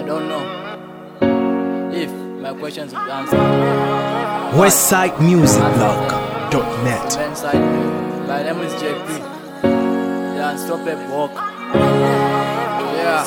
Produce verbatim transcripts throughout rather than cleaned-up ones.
I don't know if my questions will be answered. westside music blog dot net. My name is J P. The Unstoppable Walk. Yeah.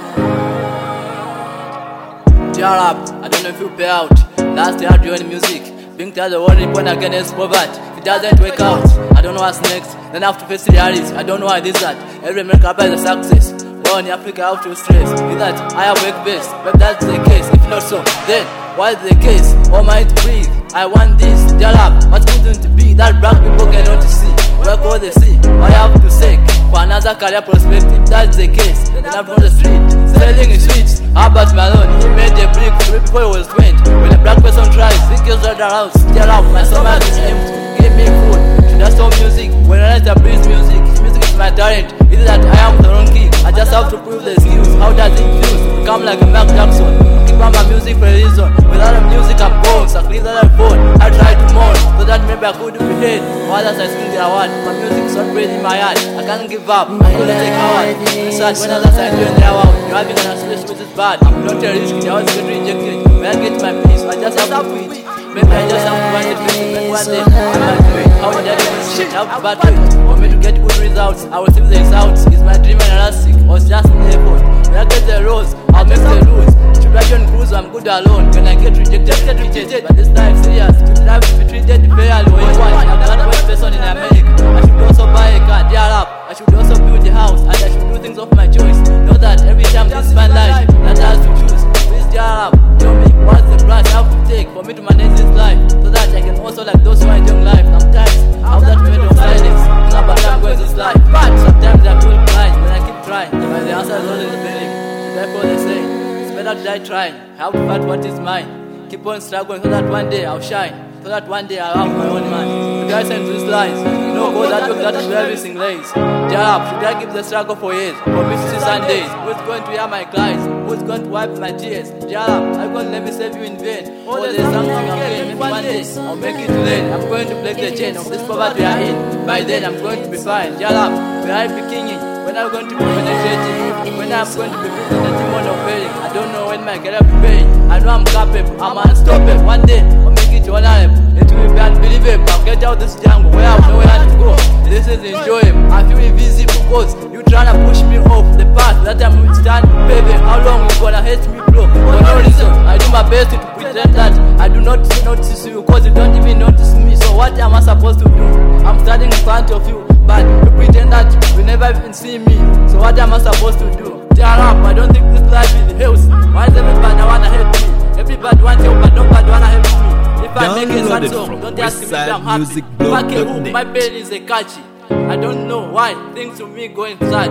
Tear up. I don't know if you pay out. Last year I doing music. Being tired the world point against poverty. It doesn't work out. I don't know what's next. Then I have to face the reality. I don't know why this that. Every American rapper is a success. Well, in Africa I have to stress. Is that I have work best. But that's the case. If not so, then why is the case? Oh my to breathe. I want this. Tear up. What's going to be that black people cannot see? Work all they see. I have to seek for another career perspective. That's the case. Then I'm on the street selling his sweets. Albert Malone, he made a brick three before he was twenty. When a black person tries, he kills the house. Tear up, my stomach is empty. Give me food. Should I stop music? When I write a breeze music, music is my talent. Either that I am the wrong key. I just have to prove the skills. How does it feel to become like a Mark Jackson? Keep on my music for a reason. Without the music I'm gone. So I clean that phone. I try to mourn so that maybe I could be heard. While others I sing their word. My music's not breathing in my heart. I can't give up. I'm gonna take hard. Research when others are doing their work. You're having an association with this bad. I'm not a risk. I always get rejected. When I get my peace, I just have to eat. Maybe I just have to find it. Maybe one day I might do it. How did I do this shit? How to battle it? For me to get good results, I will see the results. Is my dream and elastic or it's just an effort? When I get the rose, I'll make the rules. Should I join cruise? I'm good alone. When I get rejected, get rejected. But this life serious. Should I be treated fairly or equally? I'm the one person in America. I should also buy a car, tear up. I should also build a house and I should do things of my choice. Know that every time this man lies, that I have to choose. Please tear up. Tell me what's the price I have to take for me to manage this life, so that I can also like those who are enjoying life. Sometimes I have that moment of silence. Think about how I'm going this life. But sometimes I feel blind when I keep trying. But the answer is always the beginning. Therefore they say it's better to die trying. I have to fight what is mine. Keep on struggling so that one day I'll shine. So that one day I'll have my own mind. Should I send these lines? You know, go that way, that is where everything lays. Tear up, should I keep the struggle for years? For fifty Sundays, who's going to hear my cries? Who's going to wipe my tears? Tear up, I'm going to let me save you in vain. Oh, there's something I'm getting. Maybe one day I'll make it late. I'm going to break the chain of this poverty we are in. By then I'm going to be fine. Tear up, where I be kinging. When I'm going to be penetrating. When I'm going to be building the demon of failing. I don't know when my career will be paying. I know I'm capable, I'm unstoppable. One day I'll make it honorable. It will be unbelievable. I'll get out this jungle where I have nowhere to go. This is enjoyable. I feel invisible because you trying to push me off the path that I'm with stand. Baby, how long you gonna hate me, bro? For no reason. I do my best to pretend that I do not notice you because you don't even notice me. So what am I supposed to do? I'm standing in front of you, but you pretend that you never even see me. So what am I supposed to do? Tear up, I don't think this life is healthy. Why is everybody wanna help me? Everybody wants help, but nobody wanna help me. If I make a sad song, don't ask me if I'm happy. Fuck a hook, my pain is a catchy. I don't know why things to me going sad.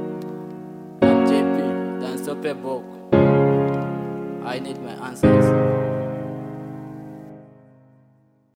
I'm J P, the Unstoppable. I need my answers.